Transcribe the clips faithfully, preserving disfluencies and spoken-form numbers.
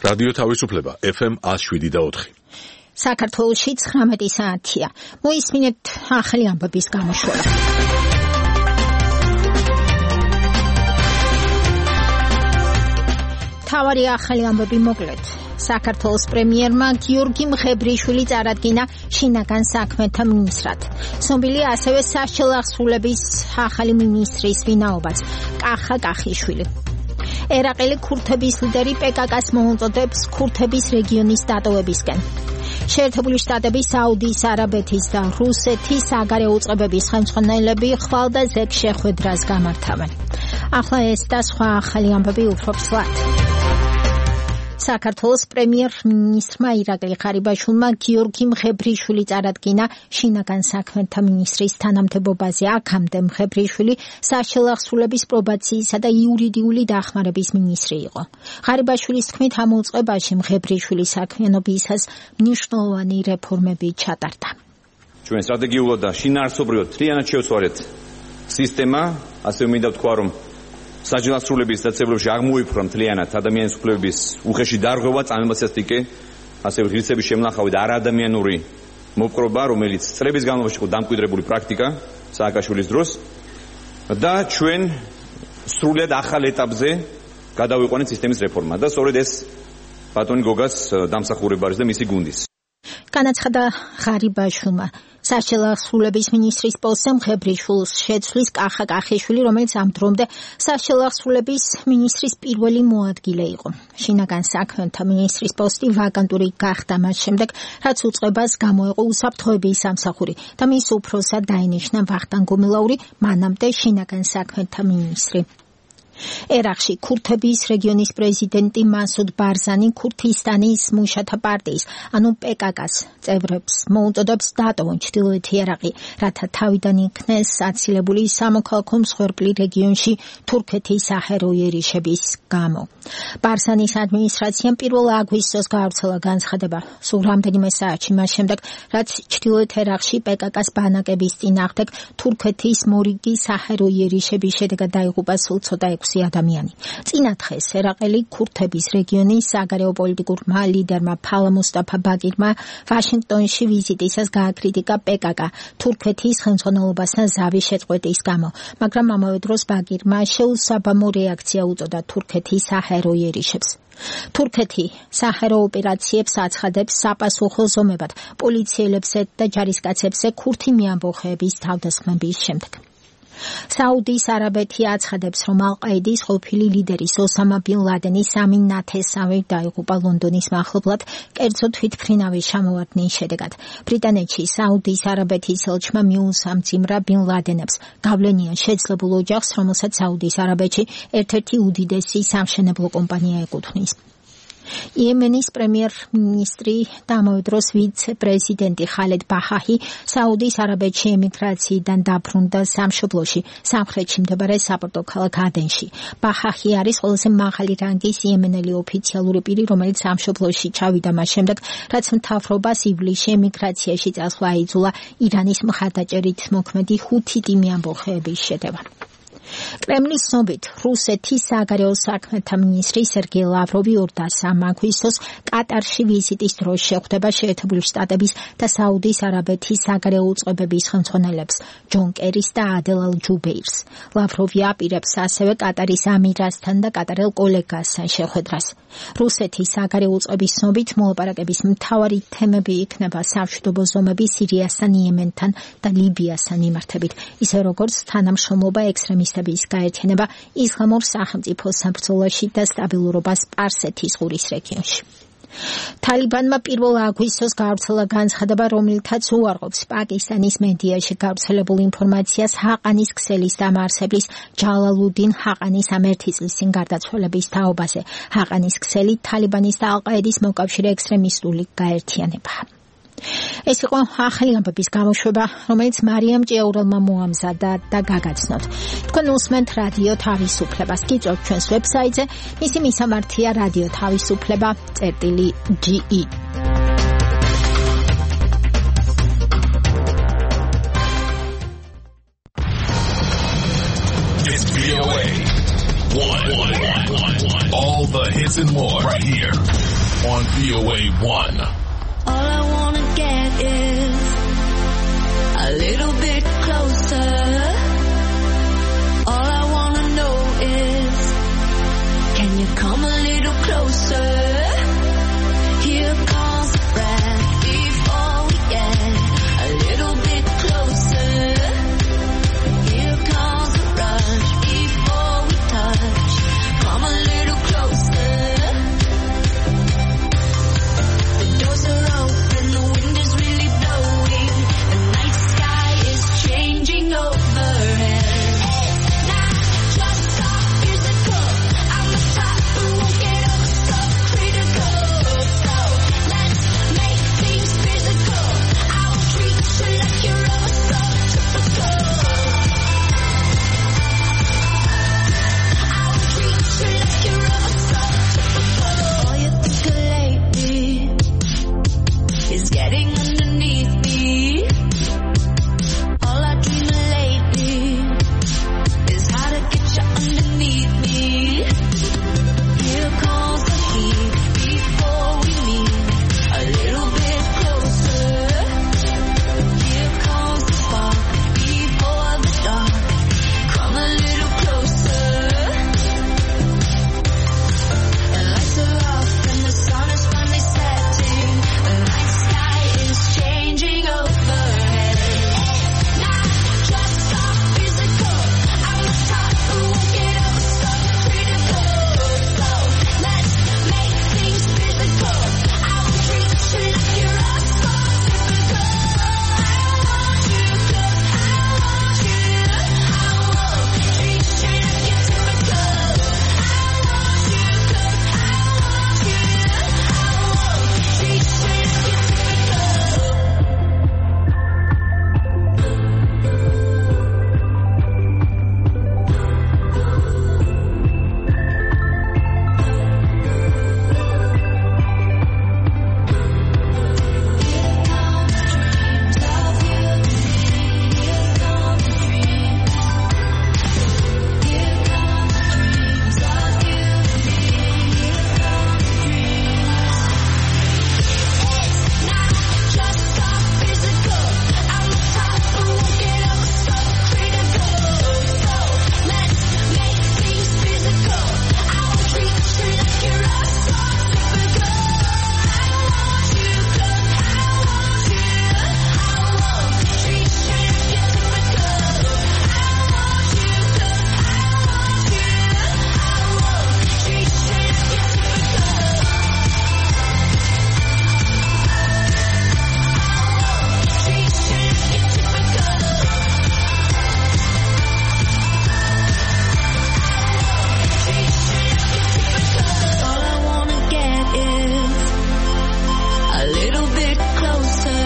რადიო თავისუფლება ეფ ემ one oh seven და four. საქართველოში ცხრამეტი საათია. მოისმინეთ ახალი ამბების გამოშვება. თავარი ახალი ამბები მოკლედ. საქართველოს პრემიერმა გიორგი მხებრიშვილი წარადგინა შინაგან საქმეთა მინისტრად. ცნობილია ასევე სასჯელ აღსრულების ახალი მინისტრის ვინაობაც კახა კახიშვილი. ერაყელი ქურთების ლიდერი პეკაკას მოუწოდებს ქურთების რეგიონის დატოვებისკენ. შეერთებული შტატების, საუდის არაბეთის და რუსეთის საგარეო უწყებების ხელმძღვანელები ხვალ და ზეგ შეხვედრას გამართავენ. ახლა ეს და სხვა ახალი ამბები უფრო ფსლად. საქართველოს პრემიერ-მინისტრმა ირაკლი ღარიბაშვილმა გიორგი მხებრიშვილი წარადგინა შინაგან საქმეთა მინისტრის თანამდებობაზე. აქამდე მხებრიშვილი სასჯელ აღსრულების პრობაციისა და იურიდიული დახმარების მინისტრი იყო. ღარიბაშვილის თქმით, ამ უწყებაში მხებრიშვილის საქმიანობისას მნიშვნელოვანი რეფორმები ჩატარდა. ჩვენ სტრატეგიულად და შინაარსობრივად მთლიანად შევცვალეთ სისტემა, ასე მინდა ვთქვა, რომ სასჯელ აღსრულების დაწესებულებაში აღმოიფხვრა მთლიანად ადამიანის უფლებების უხეში დარღვევა, წამებასასტიკე, ასევე ღირსების შემნახავი და არაადამიანური მოპყრობა, რომელიც წლების განმავლობაში იყო დამკვიდრებული პრაქტიკა სააკაშვილის დროს და ჩვენ სრულად ახალ ეტაპზე გადავიყვანეთ სისტემის რეფორმა და სწორედ ეს ბატონი გოგას დამსახურება არის და მისი გუნდის. განაცხადა ღარიბაშვილმა. სასჯელ აღსრულების მინისტრის პოსტზე მხებრიშვილს შეცვლის კახა კახიშვილი, რომელიც ამ დრომდე სასჯელ აღსრულების მინისტრის პირველი მოადგილე იყო. შინაგან საქმეთა მინისტრის პოსტი ვაკანტური გახდა მას შემდეგ, რაც უწყებას გამოეყო უსაფრთხოების სამსახური და მის უფროსად დაინიშნა ვახტანგ გუმილაური, მანამდე შინაგან საქმეთა მინისტრი. ერაყში ქურთების რეგიონის პრეზიდენტი მასუდ ბარზანი ქურთისტანის მუშათა პარტიის, ანუ პეკაკას წევრებს მოუწოდებს დატოვონ ჩრდილოეთი ერაყი, რათა თავიდან იქნეს აცილებული სამოქალაქო მსხვერპლი რეგიონში თურქეთის საჰაერო იერიშების გამო. ბარზანის ადმინისტრაციამ პირველ აგვისტოს გაავრცელა განცხადება სულ რამდენიმე საათში მას შემდეგ, რაც ჩრდილოეთ ერაყში პეკაკას ბანაკების წინააღმდეგ თურქეთის მორიგი საჰაერო იერიშების შედეგად დაიღუპა სულ ცოტა ექვსი ადამიანი. წინა დღეს ერაყელი ქურთების რეგიონის საგარეო პოლიტიკურმა ლიდერმა ფალა მუსტაფა ბაგირმა ვაშინგტონში ვიზიტისას გააკრიტიკა პეკაკა თურქეთის ხელმძღვანელობასთან ზავის შეწყვეტის გამო, მაგრამ ამავე დროს ბაგირმა შეუსაბამო რეაქცია უწოდა თურქეთის საჰაერო იერიშებს. თურქეთი საჰაერო ოპერაციებს აცხადებს საპასუხო ზომებად პოლიციელებსა და ჯარისკაცებზე ქურთი მეამბოხეების თავდასხმების შემდეგ. საუდის არაბეთი აცხადებს, რომ ალ-ყაიდის ყოფილი ლიდერის ოსამა ბინ ლადენის სამი ნათესავი დაიღუპა ლონდონის მახლობლად კერძო თვითმფრინავის ჩამოვარდნის შედეგად. ბრიტანეთში საუდის არაბეთის ელჩმა მიუსამძიმრა ბინ ლადენებს გავლენიან შეძლებულ ოჯახს, რომელსაც საუდის არაბეთში ერთ-ერთი უდიდესი სამშენებლო კომპანია ეკუთვნის. იემენის პრემიერ-მინისტრი და ამავე დროს ვიცე-პრეზიდენტი ხალედ ბაჰაჰი საუდის არაბეთში ემიგრაციიდან დაბრუნდა სამშობლოში, სამხრეთში მდებარე საპორტო ქალაქ ადენში. ბაჰაჰი არის ყველაზე მაღალი რანგის იემენელი ოფიციალური პირი, რომელიც სამშობლოში ჩავიდა მას შემდეგ, რაც მთავრობას ივლისში ემიგრაციაში წასვლა აიძულა ირანის მხარდაჭერით მოქმედი ჰუთიტი მეამბოხეების შეტევა. კრემლის ცნობით, რუსეთის საგარეო საქმეთა მინისტრი სერგეი ლავროვი ორ და სამ აგვისტოს კატარში ვიზიტის დროს შეხვდება შეერთებული შტატების და საუდის არაბეთის საგარეო უწყებების ხელმძღვანელებს, ჯონ კერის და ადელ ალ-ჯუბეირს. ლავროვი აპირებს ასევე კატარის ამირასთან და კატარელ კოლეგასთან შეხვედრას. რუსეთის საგარეო უწყების ცნობით, მოლაპარაკების მთავარი თემები იქნება სამშვიდობო ზომები სირიასთან, იემენთან და ლიბიასთან მიმართებით, ისე როგორც თანამშრომლობა ექსტრემისტების გაერთიანება ისლამურ სახელმწიფო საბრძოლოში და სტაბილურობას სპარსეთის ყურის რეგიონში. თალიბანმა პირველ აგვისტოს გაავრცელა განცხადება, რომელთაც უარყოფს პაკისტანის მედიაში გავრცელებულ ინფორმაციას ჰაყანის ქსელის დამაარსებლის ჯალალუდინ ჰაყანის ამ ერთი წლის წინ გარდაცვალების თაობაზე. ჰაყანის ქსელი თალიბანის და ალ-ყაიდის მოკავშირე ექსტრემისტული გაერთიანებაა. ეს იყო ახალი ამბების გამოშვება, რომელიც მარიამ ჭიაურელმა მოამზადა და გაგაცნოთ. თქვენ უსმენთ რადიო თავისუფლებას. გიწევთ ჩვენს ვებსაიტზე, მისი მისამართია რადიო თავისუფლება წერტილი ჯი ი. It's V O A. One, one, one, one, one. All the hits and more right here on V O A one. All I wanna get is a little bit closer. All I wanna know is, can you come a little closer? Here comes the breath before we get a little bit closer. Here comes the rush before we touch. Come a little closer. The doors are open, the wind is really blowing. The night sky is changing overhead. It's not just so physical. I'm the type who won't get up so critical. So let's make things physical. I will treat you like you're all so typical. I will treat you like you're all so typical. All you think of lately is getting underneath me. All I dream of lately is how to get you underneath me. Here comes the heat before we meet a little bit closer. Here comes the spark before the dark. Come a little closer. The lights are off and the sun is finally setting. The night sky is changing overhead. It's not just so physical. I'm the type who won't get up so critical. So let's make things physical. I will treat you like you're all so typical. I want you 'cause I want you. I won't treat you like you're typical. I want you 'cause I want you. I won't treat you like you're typical. All I wanna get is a little bit closer.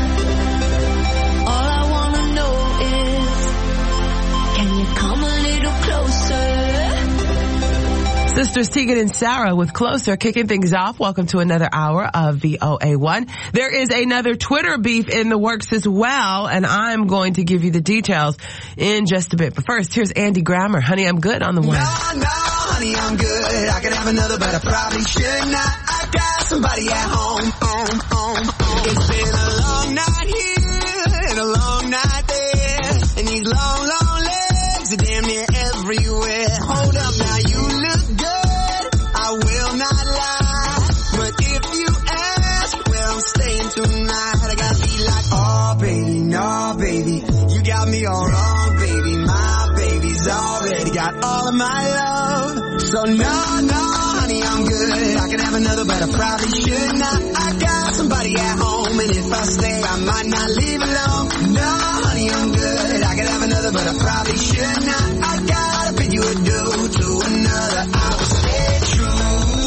All I wanna know is, can you come a little closer? Sisters Tegan and Sarah with Closer, kicking things off. Welcome to another hour of V O A one. There is another Twitter beef in the works as well, and I'm going to give you the details in just a bit. But first, here's Andy Grammer. Honey, I'm good on the one. No, no, honey, I'm good. I could have another, but I probably should not. I got somebody at home, home, home, home. It's been a long night here and a long night there, and these long, long legs are damn near everywhere. Hold up now, you look good, I will not lie, but if you ask where I'm staying tonight, I gotta be like, oh baby, no baby, you got me all wrong baby, my baby's already got all of my love. So no, no, honey, I'm good. I can have another, but I probably should not. I got somebody at home, and if I stay, I might not leave alone. No, honey, I'm good. I can have another, but I probably should not. I gotta pay you a due to another. I will stay true.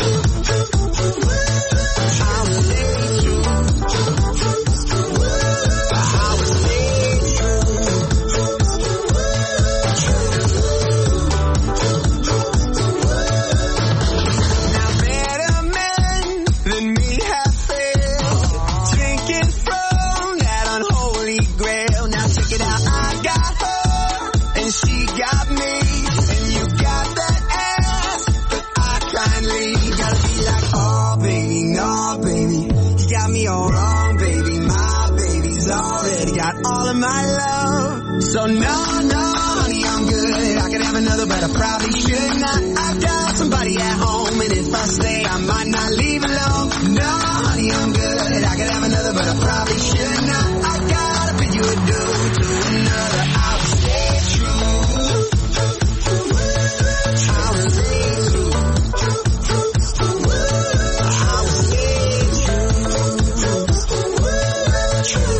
I will stay true. I will stay true. Now better men than me have failed, drinking from that unholy grail. Now check it out, I got her and she got me. So no, no, honey, I'm good. I could have another, but I probably should not. I got somebody at home, and if I stay, I might not leave alone. No, honey, I'm good. I could have another, but I probably should not. I gotta bid you adieu to another. I will stay true. I will stay true. I will stay true.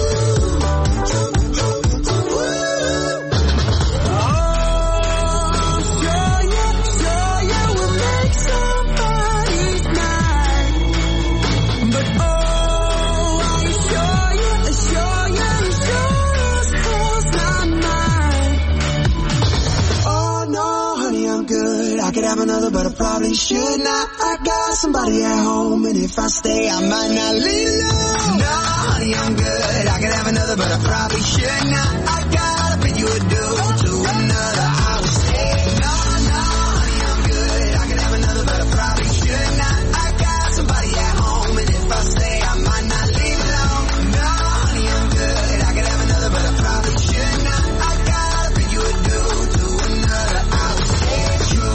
Another, but I probably should not. I got somebody at home, and if I stay, I might not leave alone. No, honey, I'm good. I could have another, but I probably should not. I gotta bid you adieu to another. I will stay. No, no, honey, I'm good. I could have another, but I probably should not. I got somebody at home, and if I stay, I might not leave alone. No, honey, I'm good. I could have another, but I probably should not. I gotta bid you adieu to another. I will stay true.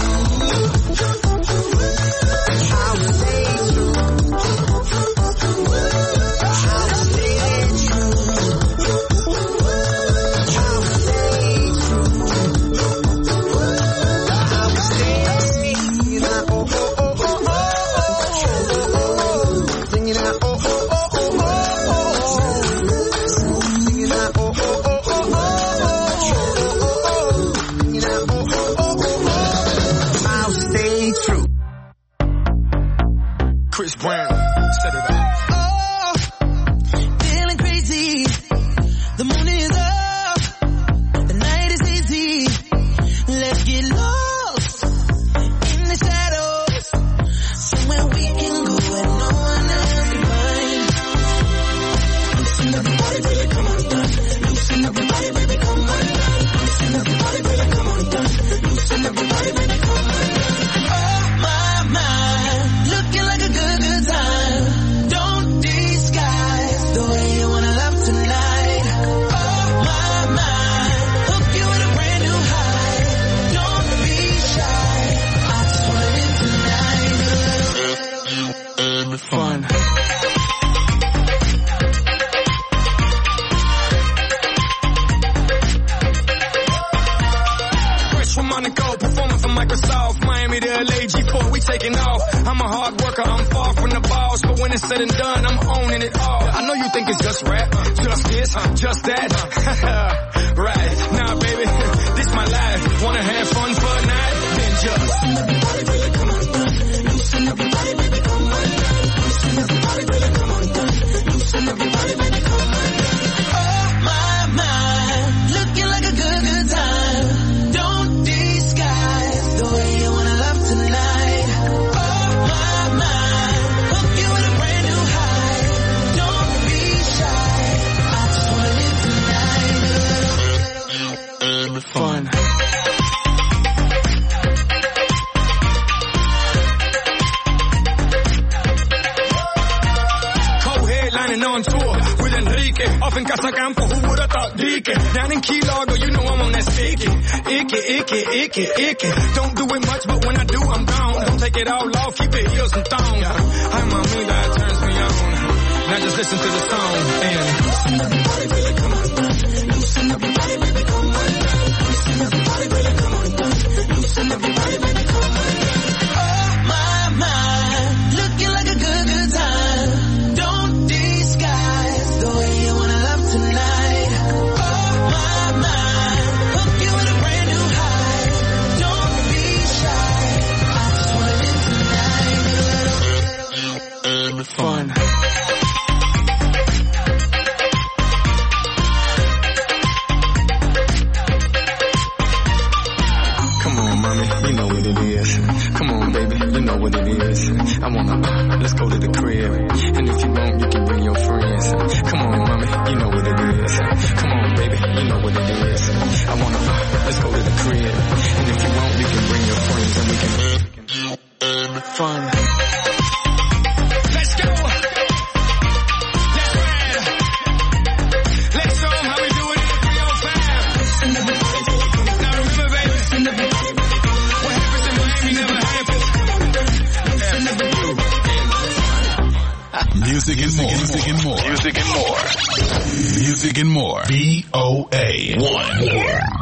Chris Brown, set it up. Oh, feeling crazy. The moon is up. The night is easy. Let's get lost in the shadows. Somewhere we can go and no one else can find. Loosen up your body, baby, come on down. Loosen up your body, baby, come on down. Loosen up your body, baby, come on down. Loosen up your body, baby, come on down. Oh my, my, looking like a good, good time. Don't disguise the way you wanna love tonight. Oh my, my, hook you with a brand new high. Don't be shy. I just wanna live tonight. Fun. Fresh from Monaco, performing for Microsoft, Miami to L A, G four, we taking off. I'm a hard worker, I'm far from the boss, but when it's said and done, I'm owning it all. I know you think it's just rap, just this, just that. Right, nah baby, this my life. Wanna have fun for a night? Then just loosen up your body, baby, come on down. Loosen up your body, baby, come on down. Loosen up your body, baby, come on down. Loosen up your body, baby, come on down. Oh my, my, looking like a good, good time. Don't disguise the way you wanna love tonight. Oh my, my, hook you with a brand new high. Don't be shy. I just wanna live tonight. Fun. Co-headlining on tour with Enrique. Off in Casacampo, who would've thought Dique? Down in Key Largo, you know I'm on that sticky. Icky, icky, icky, icky. Don't do it much, but when I do, I'm gone. Don't take it all off, keep it heels and thongs. I'm a me that turns me on. Now just listen to the song and loosen up your body, baby, come on down. Loosen up your body, baby, come on down. Loosen up your body, baby, come on down. Loosen up your body, baby, come on down. Oh my, my, looking like a good, good time. Don't disguise the way you wanna love tonight. Oh my, my, hook you with a brand new high. Don't be shy. I just wanna live tonight. Fun. Come on, mommy, you know what it is. Come on, baby, you know what it is. I wanna, uh, let's go to the crib. And if you want, you can bring your friends. Come on, mommy, you know what it is. Come on, baby, you know what it is. I wanna, uh, let's go to the crib. And if you want, you can bring your friends and we can, uh, fun. Let's go. Let's ride. Let's show 'em how we do it in the three oh five. Music and more. Music and more. Music and more. Music and more. V O A one.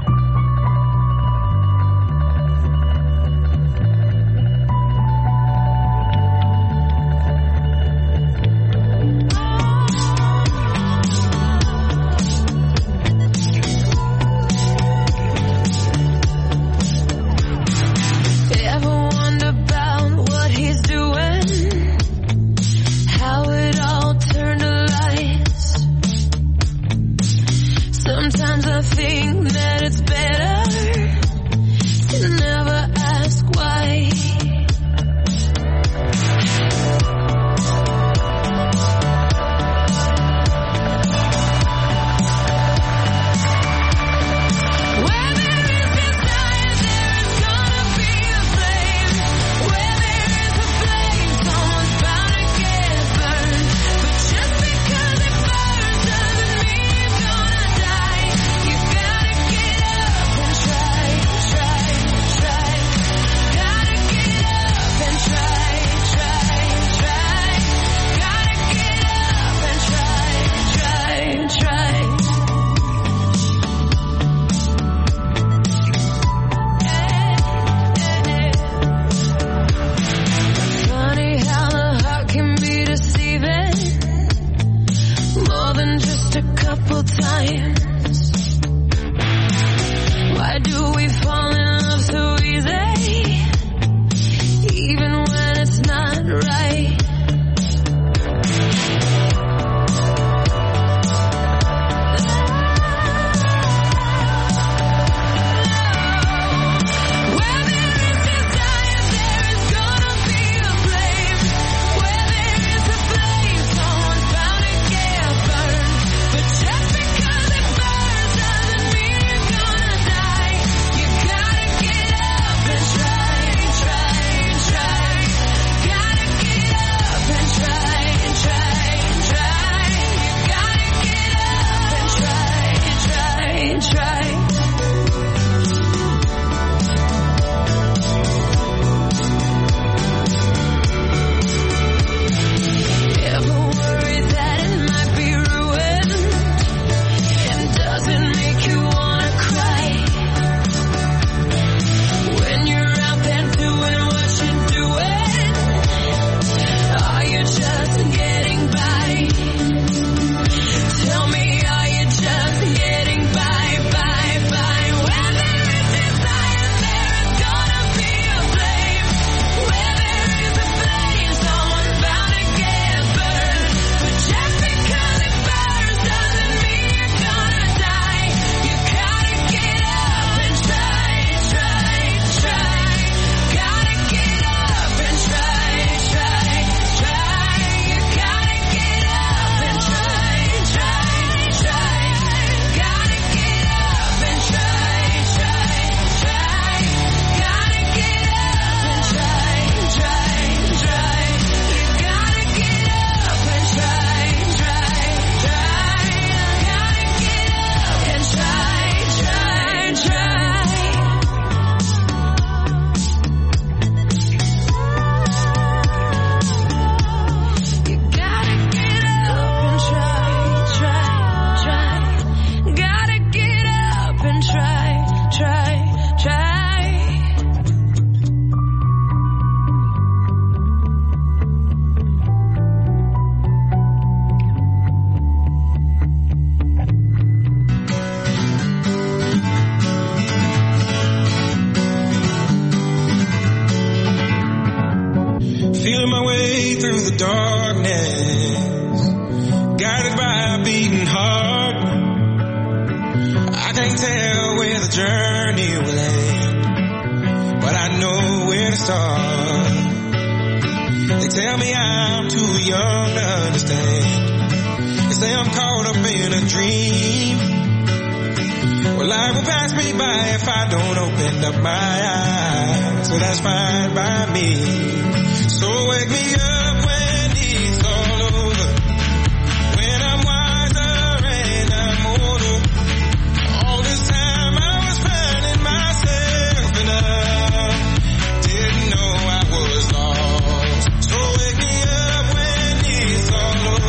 Didn't know I was lost. So wake me up when it's all over.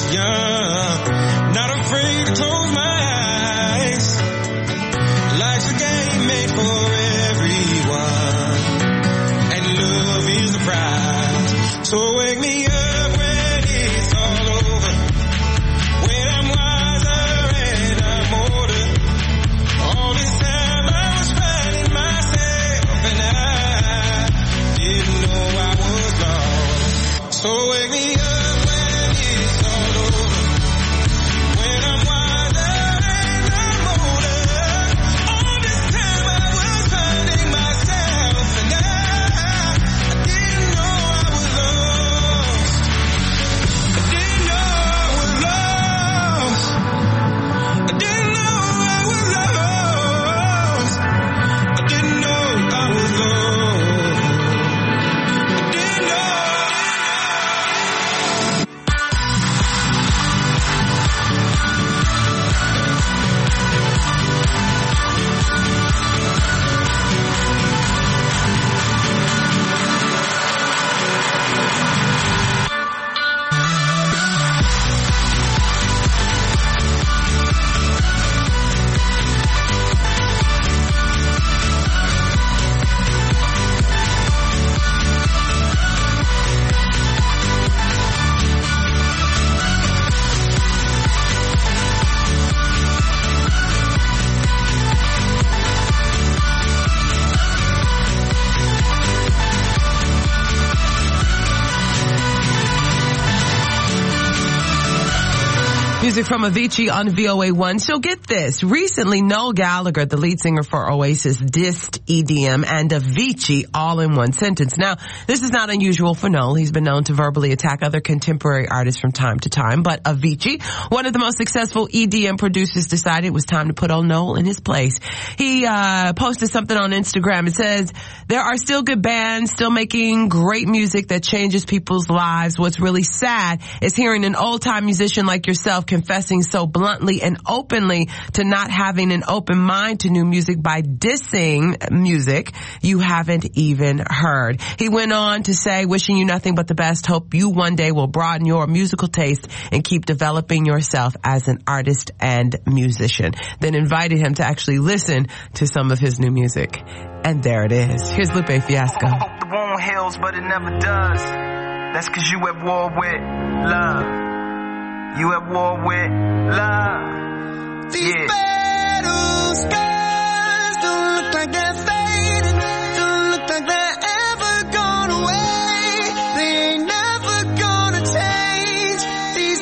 young. Not afraid to close my eyes. Life's a game made for everyone, and love is the prize. So wake me up when it's all over, when I'm wiser and I'm older. All this time I was finding myself, and I didn't know I was lost. So wake me up when it's all over, when I'm wiser and I'm older. All this time I was finding myself, and I, I didn't know I was lost. I didn't know I was lost. I didn't know I was lost. I didn't know I was lost. I didn't know. Music from Avicii on V O A one. So get this. Recently, Noel Gallagher, the lead singer for Oasis, dissed E D M and Avicii all in one sentence. Now, this is not unusual for Noel. He's been known to verbally attack other contemporary artists from time to time. But Avicii, one of the most successful E D M producers, decided it was time to put old Noel in his place. He uh posted something on Instagram. It says, there are still good bands, still making great music that changes people's lives. What's really sad is hearing an old-time musician like yourself confessing so bluntly and openly to not having an open mind to new music by dissing music you haven't even heard. He went on to say, wishing you nothing but the best. Hope you one day will broaden your musical taste and keep developing yourself as an artist and musician. Then invited him to actually listen to some of his new music. And there it is. Here's Lupe Fiasco. I hope the wound heals, but it never does. That's cause you at war with love. You at war with love. These Yeah. battle scars don't look like they're fading, don't look like they're ever gone away. They ain't never gonna change. These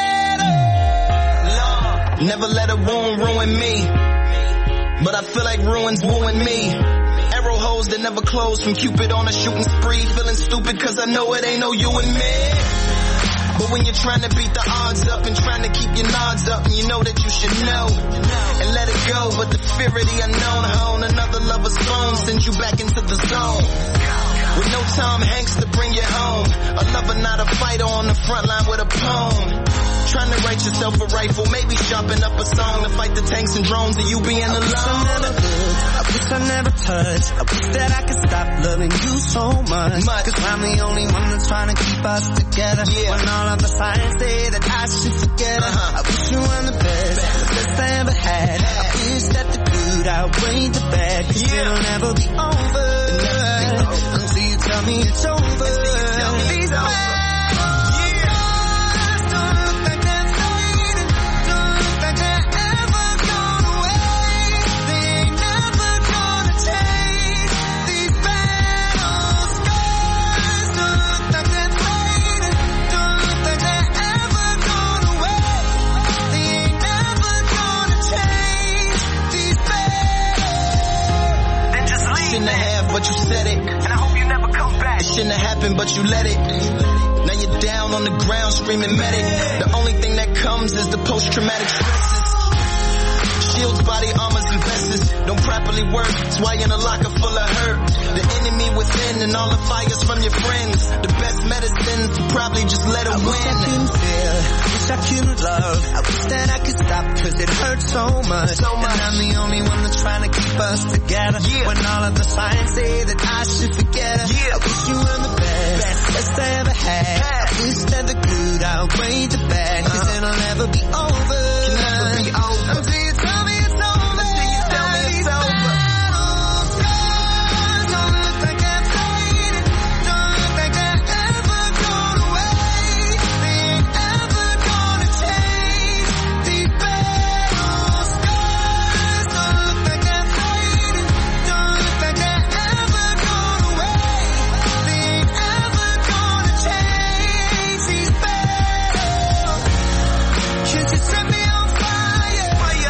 battles. Love. Never let a wound ruin me, but I feel like ruins wooing me. Arrow holes that never close from Cupid on a shooting spree. Feeling stupid cause I know it ain't no you and me. But when you're trying to beat the odds up and trying to keep your nods up, and you know that you should know and let it go, but the fear of the unknown, hone another lover's phone sends you back into the zone. With no Tom Hanks to bring you home, a lover not a fighter on the front line with a poem. Trying to write yourself a rifle, maybe sharpen up a song to fight the tanks and drones and you being alone. I never could, I wish I never touched. I wish that I could stop loving you so much. Much. Cause I'm the only one that's trying to keep us together. Yeah. When all of the signs say that I should forget her. Uh-huh. I wish you were the best, the best I ever had. I wish that the good outweighed the bad. Cause Yeah. it'll never be over. Until you tell me it's over. Until you tell me it's These over. battles don't look like they're fading, don't look like they're ever gone away. They ain't never gonna change. These battle scars don't look like they're fading, don't look like they're ever gone away. They ain't never gonna change. These battles. Then just leave. Shouldn't have, but you said it. And I hope you never come back. It shouldn't have happened, but you let it. Now you're down on the ground screaming medic. The only thing that comes is the post-traumatic stresses. Shields, body armors, and vests don't properly work. That's why you're in a locker full of hurt. The enemy within and all the fires from your friends. The best medicine to probably just let it I wish I win. didn't feel, wish wish I could love. I wish that I could stop cause it hurts so much. So much. And I'm the only one that's trying to keep us together. Yeah. When all of the signs say that I should forget her. Yeah. I wish you were the best, best, best I ever had. I wish that the good outweighed the bad. Cause uh. it'll never be over. Can never be over. Until you tell me it's over. Until you tell me it's over. Set me on fire.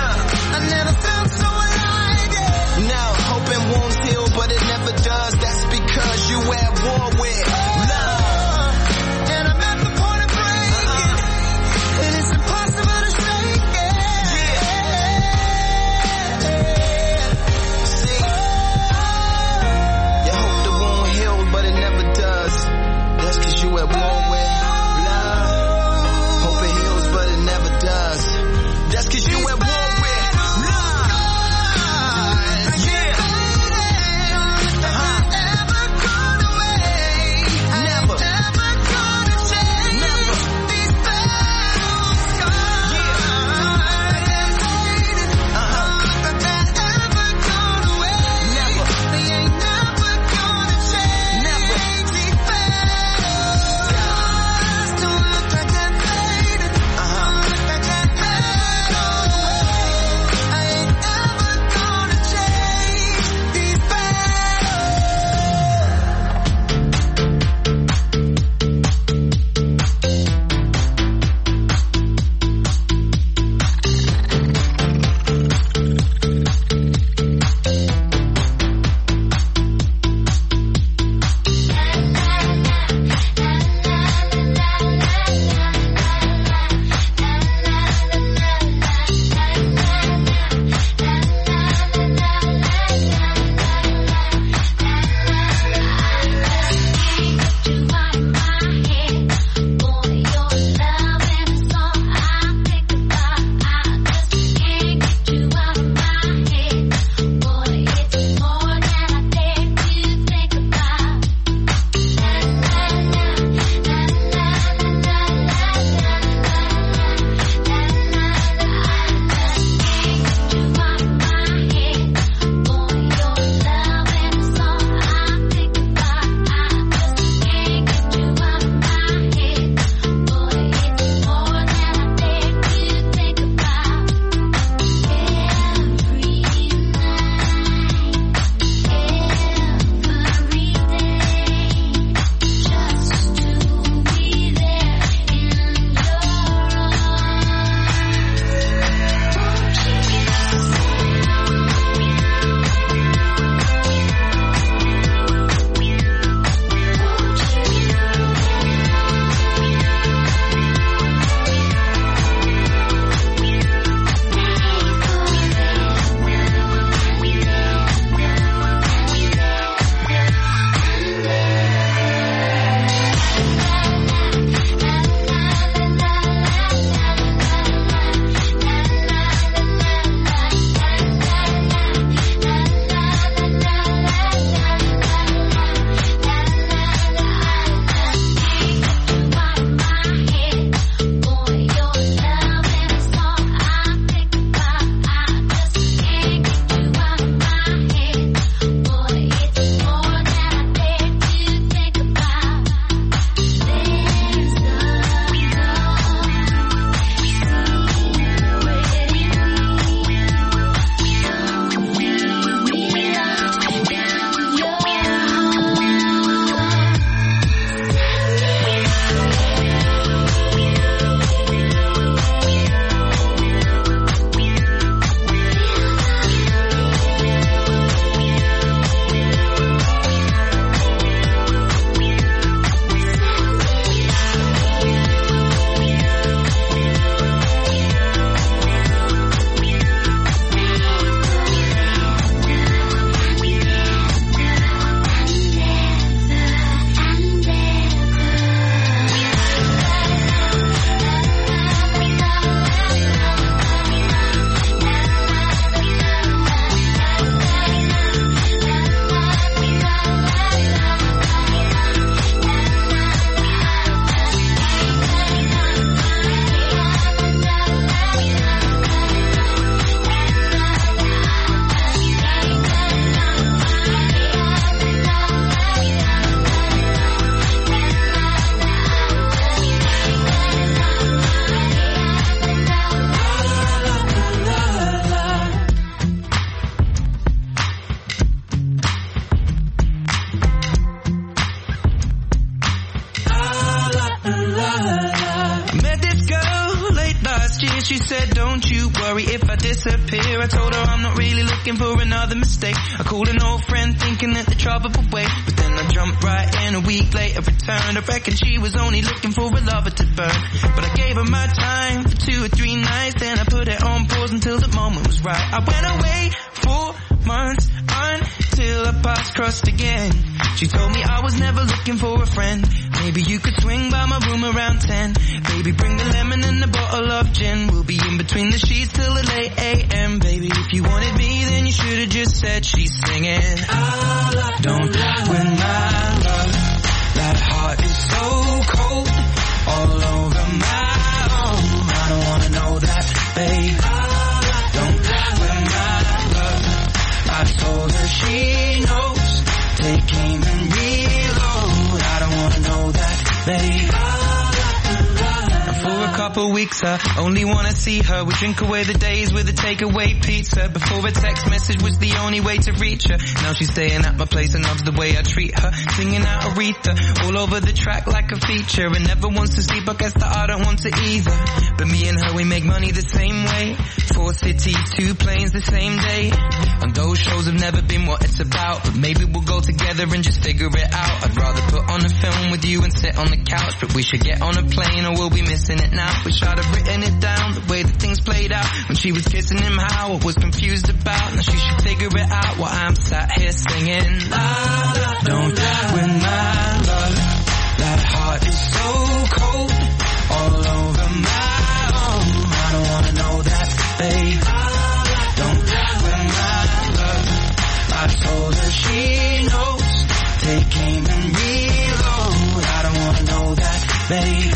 if I disappear. I told her I'm not really looking for another mistake. I called an old friend thinking that the trouble would wait, but then I jumped right in. A week later returned. I reckon she was only looking for a lover to burn, but I gave her my time for two or three nights. Then I put it on pause until the moment was right. I went away for months until our paths crossed again. She told me I was never looking for a friend. Maybe you could swing by my room around ten. Baby, bring the lemon and a bottle of gin. We'll be in between the sheets till the late a m. Baby, if you wanted me, then you should have just said she's singing. Don't win my love. That heart is so cold, all over my own. I don't wanna know that, babe. Don't win my love. I told her she knows. Take aim and reload. I don't wanna know that, babe. For a couple weeks I only wanna see her. We drink away the days with a takeaway pizza. Before a text message was the only way to reach her. Now she's staying at my place and loves the way I treat her. Singing out Aretha all over the track like a feature. And never wants to sleep, I guess that I don't want to either. But me and her, we make money the same way. Four cities, two planes the same day. And those shows have never been what it's about, but maybe we'll go together and just figure it out. I'd rather put on a film with you and sit on the couch, but we should get on a plane or we'll be missing it now. Wish I'd have written it down, the way that things played out. When she was kissing him, how I was confused about. Now she should figure it out while I'm sat here singing. La, la, don't win my love. That heart is so cold, all over my own. I don't wanna know that, babe. Don't win my love. I told her she knows. Take aim and reload. I don't wanna know that, babe.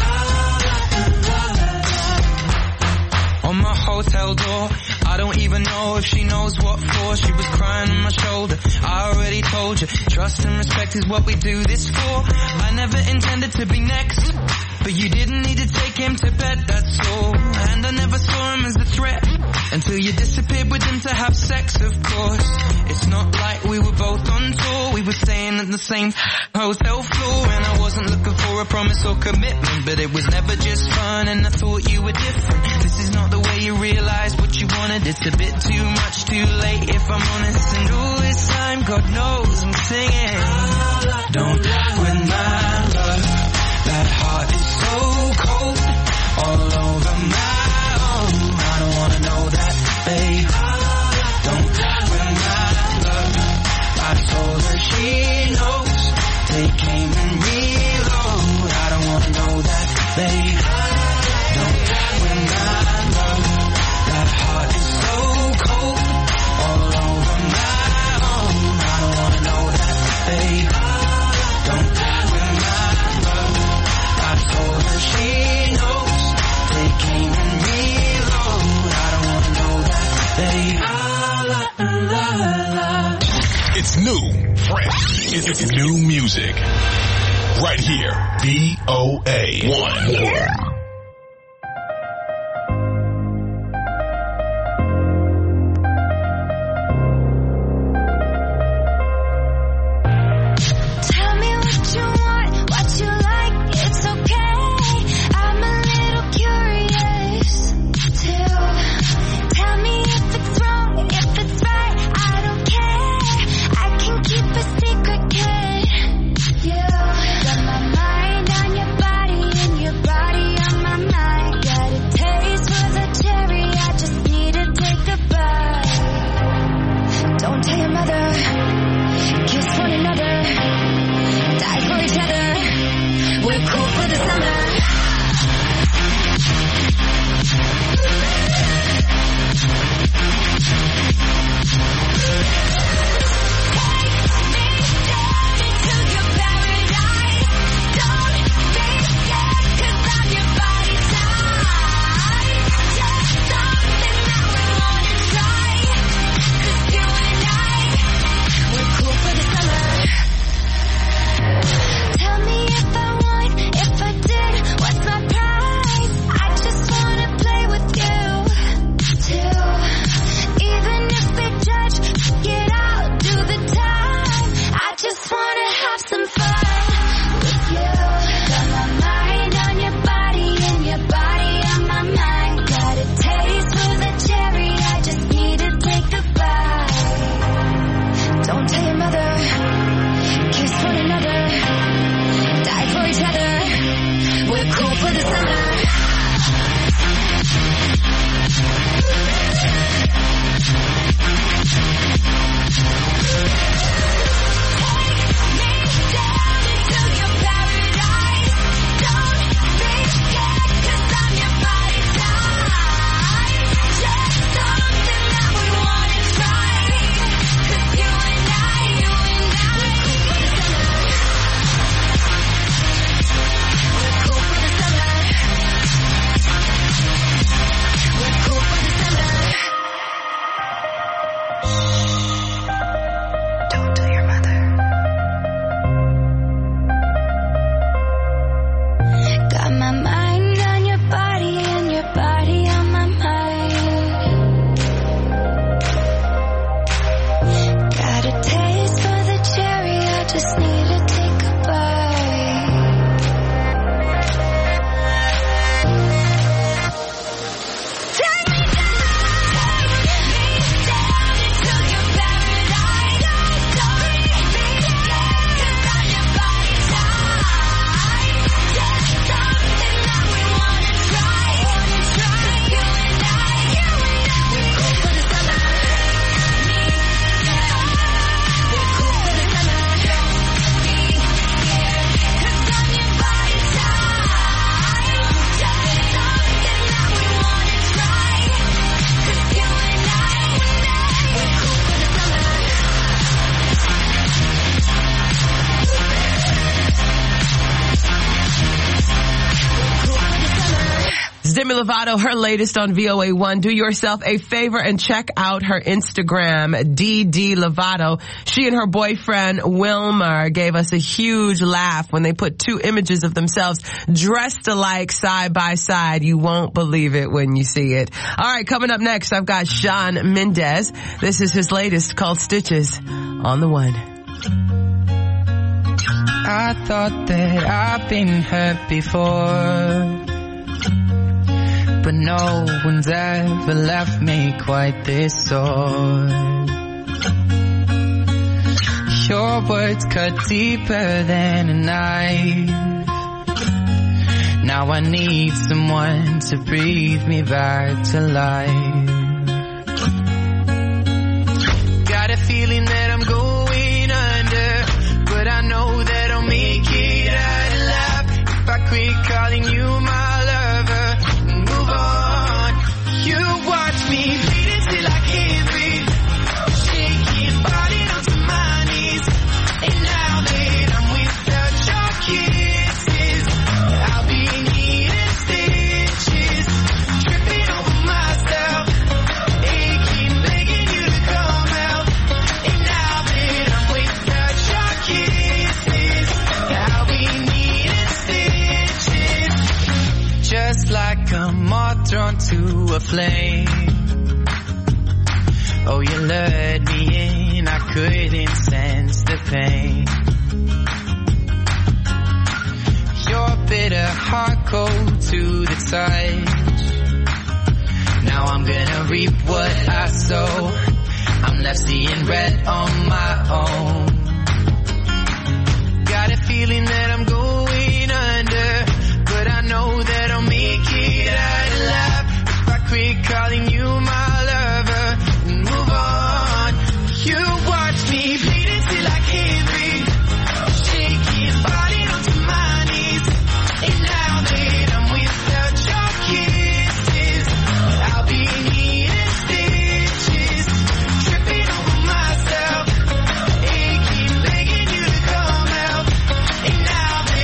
On my hotel door, I don't even know if she knows what for. She was crying on my shoulder. I already told you, trust and respect is what we do this for. I never intended to be next, but you didn't need to take him to bed, that's all. And I never saw him as a threat until you disappeared with him to have sex, of course. It's not like we were both on tour. We were staying at the same hotel floor. And I wasn't looking for a promise or commitment, but it was never just fun and I thought you were different. This is not the way you realize what you wanted. It's a bit too much too late if I'm honest. And all this time, God knows I'm singing. Don't win my love. That heart is so cold, all over my own. I don't wanna know that, babe. Don't win my love. I told her she knows. Take aim and reload. I don't wanna know that, babe. Don't win my love. That heart is so cold, all over my own. I don't wanna know that, babe. Don't win my love. I told her she knows. Take aim and reload. I don't wanna know that, babe. It's new, fresh. It's new music. Right here, V O A one. Got my mind on your body and your body on Lovato, her latest on V O A one. Do yourself a favor and check out her Instagram, D D Lovato. She and her boyfriend, Wilmer, gave us a huge laugh when they put two images of themselves dressed alike side by side. You won't believe it when you see it. All right, coming up next, I've got Shawn Mendes. This is his latest called Stitches on the One. I thought that I've been hurt before, but no one's ever left me quite this sore. Your words cut deeper than a knife. Now I need someone to breathe me back to life. Got a feeling that I'm going under, but I know that I'll make it out alive if I quit calling you my lover and move on. You watch me bleeding till I can't breathe, shaking, falling onto my knees. And now that I'm without your kisses, I'll be needing stitches, tripping over myself, aching, begging you to come out. And now that I'm without your kisses, I'll be needing stitches, just like a moth drawn to a flame. Oh, you lured me in, I couldn't sense the pain. Your bitter heart cold to the touch. Now I'm gonna reap what I sow. I'm left seeing red on my own. Got a feeling that I'm going under, but I know that I'll make it out alive if I quit calling you my lover and move on. You watch me bleeding till I can't breathe, shaking, falling onto my knees. And now that I'm without your kisses, I'll be needing stitches, tripping over myself, aching, begging you to come out. And now that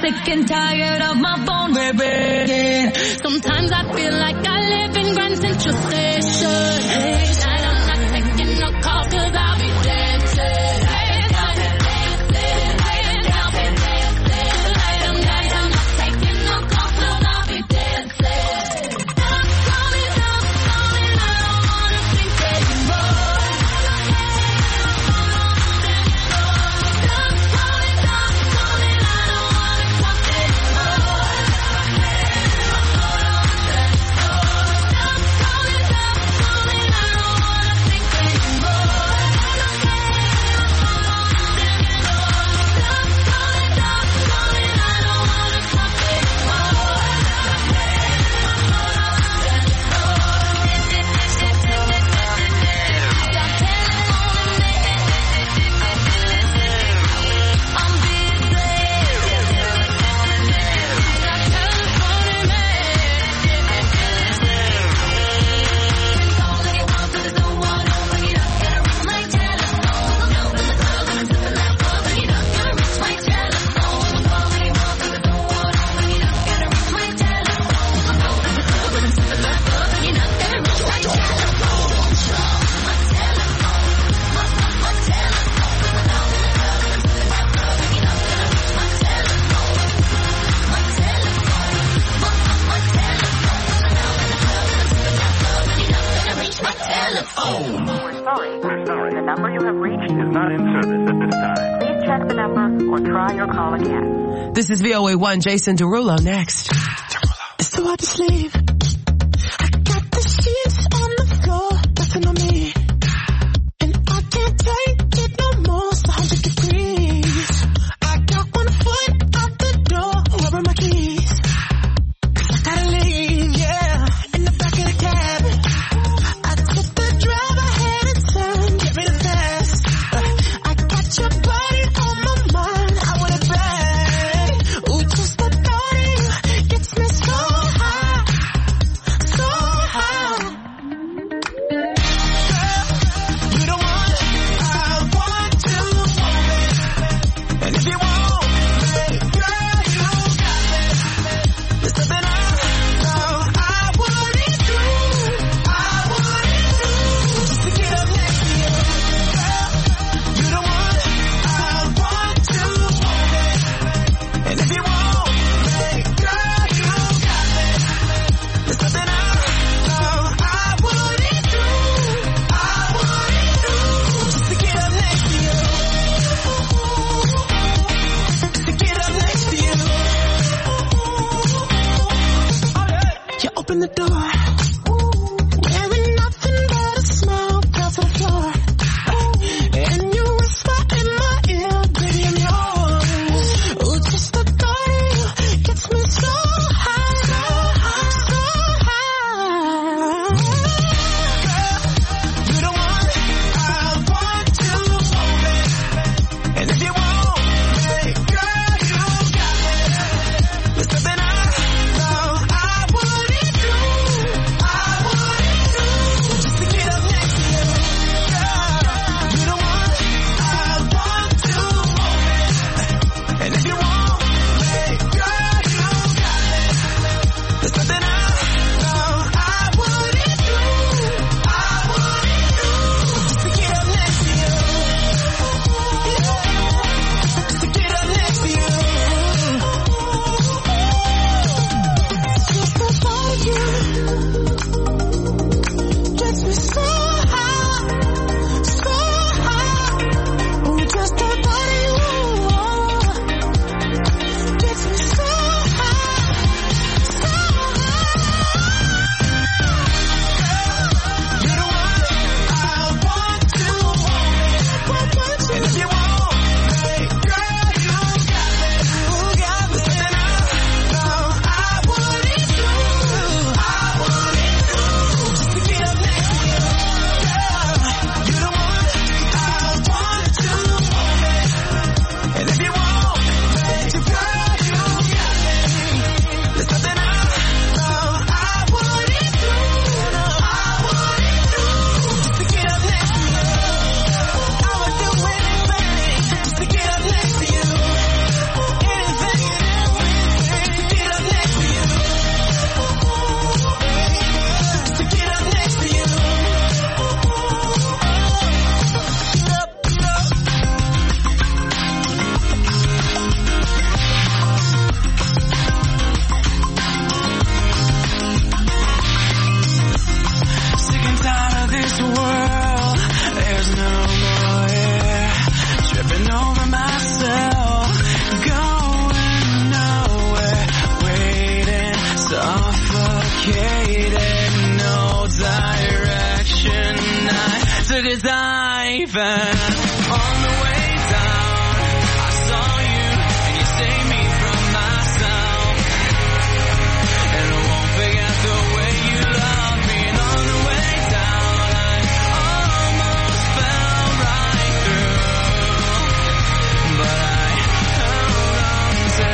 sick and tired of my phone ringing. Sometimes I feel like I live in Grand Central Station. Hey, and I'm not taking no calls 'cause I'll be dancing. Hey, I'll be dancing. Hey, I'll be dancing. Hey, I'm not, I'm not taking no calls 'cause I'll be dancing. Stop calling, stop calling, I don't wanna think anymore. Stop calling, stop calling, I don't wanna talk anymore. Stop calling, stop calling, I don't wanna think anymore. We're sorry. We're sorry. The number you have reached is not in service at this time. Please check the number or try your call again. This is V O A one, Jason Derulo next. It's so hard to sleep. I got the sheets on the floor, nothing on me. And I can't take it no more, it's one hundred degrees. I got one foot out the door, where are my keys? 'Cause I gotta leave, yeah, in the back of the cab. I took the drive ahead and turn, get rid of fast. I got your body on my mind, I want it back. Ooh, just the thought of you gets me so high, so high. Girl, you the one I want to want it. And if you want me, girl, you got me. There's something I know I wouldn't do, I wouldn't do, just to get up next to you. Girl, you the one I want to want it. And if you want me, girl, you got me. There's something I know I wouldn't do, I wouldn't do, just to get up next to you. Just to get up next to you. You open the door, wearing nothing but a smile, girl to the floor. And you whisper in my ear, baby, I'm yours. Ooh, just the thought of you gets me so high, so high, so high. Girl, you the one I want to want it. And if you want me, girl, you got me. There's something I know I wouldn't do, as I've had. On the way down, I saw you and you saved me from myself. And I won't forget the way you loved me. And on the way down, I almost fell right through. But I held on to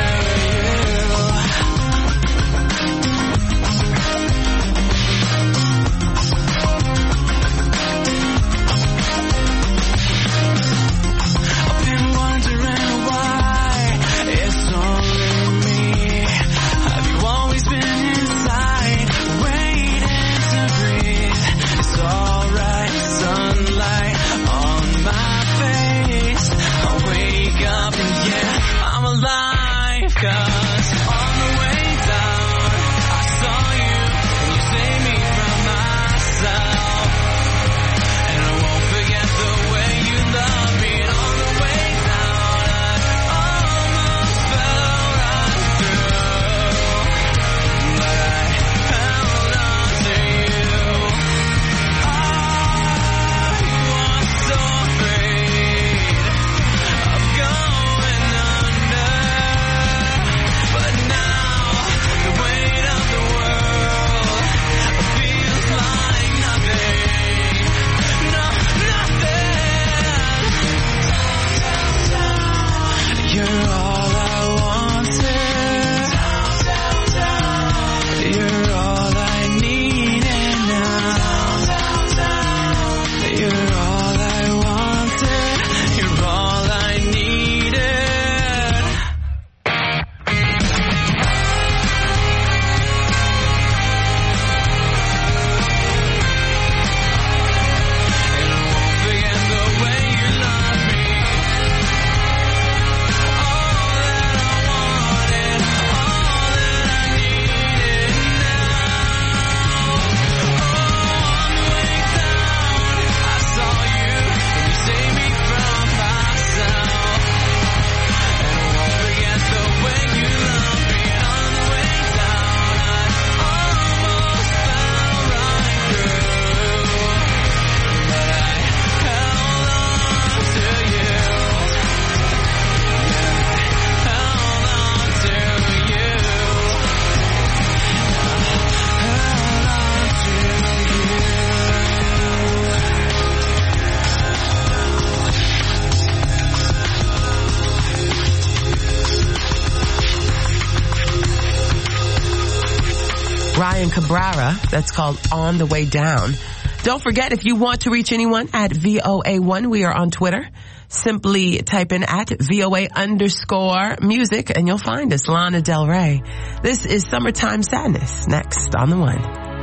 Ryan Cabrera. That's called On the Way Down. Don't forget, if you want to reach anyone at V O A one, we are on Twitter. Simply type in at V O A underscore music and you'll find us, Lana Del Rey. This is Summertime Sadness, next on The One.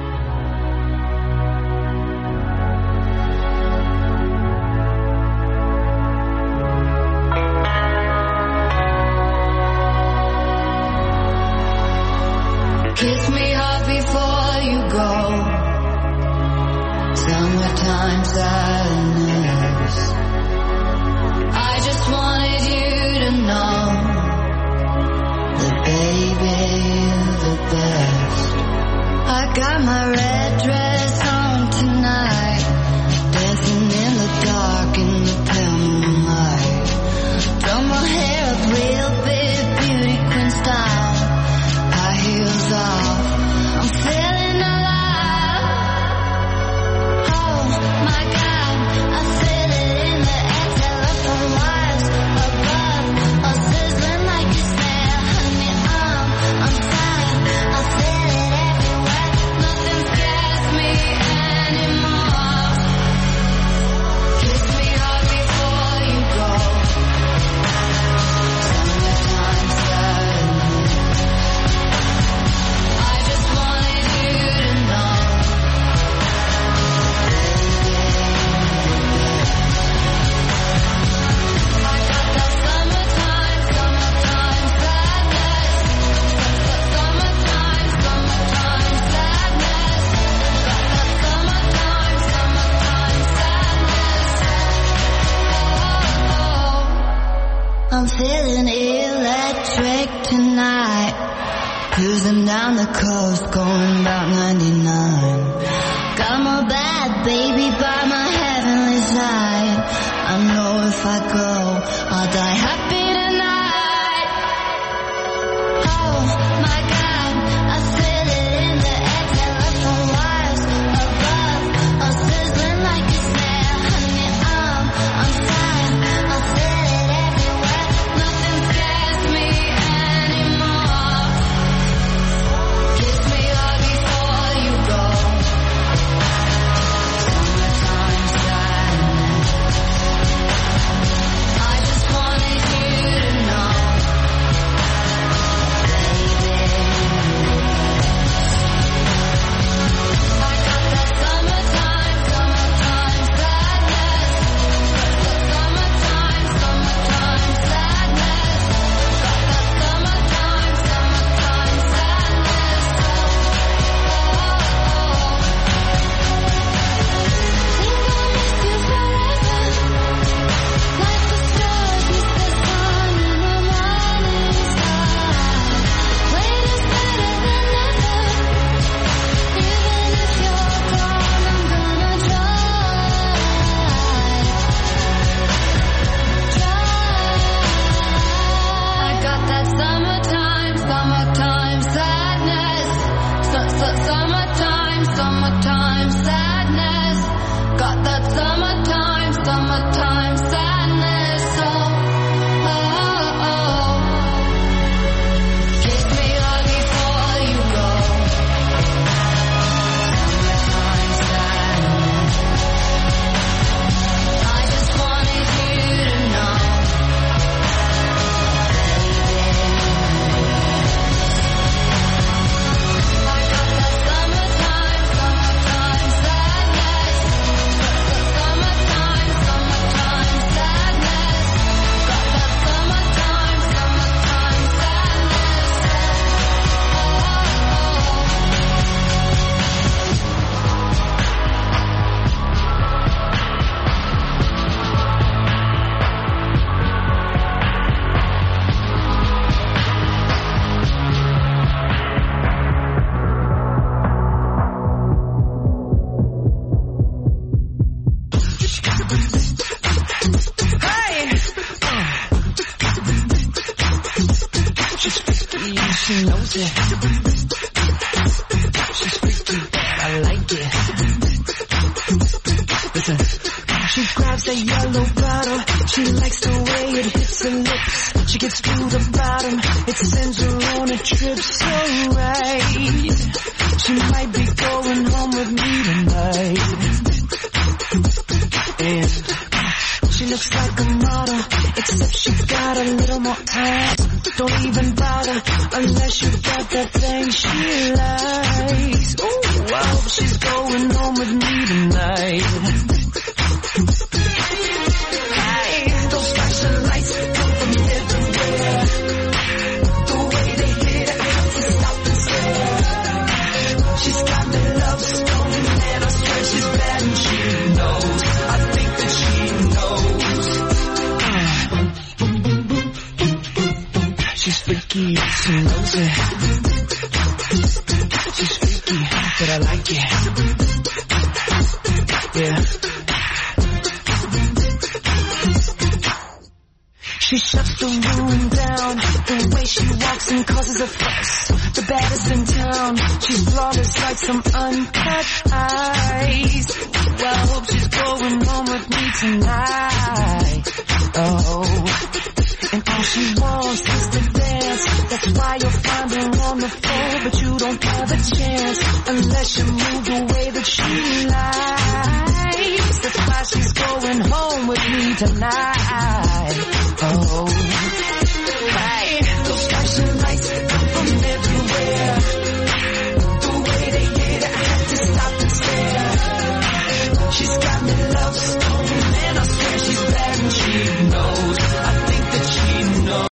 Kiss me hard before you go. Summertime sadness. I just wanted you to know that baby you're the best. I got my red dress on tonight, dancing in the dark in the pale moonlight. Done my hair up real big, beauty queen style. High heels off, I'm feeling alive. Oh my God, I feel it in the air, telephone wires above, all sizzling like a snare. Honey, I'm, I'm fine, I feel it everywhere. Nothing scares me anymore. Kiss me hard before you go. Summertime sadness. I just wanted you to know. I got that summertime, summertime sadness. Got that summertime, summertime sadness. Got that summertime, summertime sadness. Oh, I'm feeling electric tonight. Cruising down the coast, going about ninety-nine. Got my bad baby by my heavenly inside. I know if I go, I'll die happy tonight. Oh my God, I feel it in the air. Telephone wires above, all sizzling like a snare. Honey, I'm on fire. I feel it everywhere. Nothing scares me anymore. Kiss me all before you go. Summertime sadness. I just wanted you to know, baby. I got that summertime, summertime sadness. Summertime, summertime sadness. Got that summertime, summertime sadness. Think I'll miss you forever. Like the stars miss the sun in the morning sky. Wait is better than never. Even if you're gone, I'm gonna try. Try. I got that summertime, summertime sadness. Su- su- summertime, summertime sadness. Got that summertime, summertime sadness. Oh, oh, oh. Kiss me all before you go. Summertime sadness. I just wanted you to know, I got that summertime, summertime sadness. Summertime, summertime sadness. Got that summertime, summertime She knows it. She's freaky, but I like it. Listen. She grabs that yellow bottle. She likes the way it hits her lips. She gets to the bottom. It sends her on a trip so right. She might be going home with me tonight. And she looks like a model, except she got a little more ass. Don't even bother unless you got that thing she likes. Ooh, I hope she's going home with me tonight. Hey, those flashing lights come from everywhere. The way they hit, I have to stop and stare. She's got me love stoned, and I swear she's bad and she knows. I think that she knows. She's freaky, she knows it. She's freaky, but I like it. Yeah. She shuts the room down. The way she walks and causes a fuss. The baddest in town. She's flawless like some uncut ice. Well, I hope she's going home with me tonight. Oh. And all she wants is to dance. That's why you'll find her on the floor, but you don't have a chance unless you move the way that she likes. That's why she's going home with me tonight.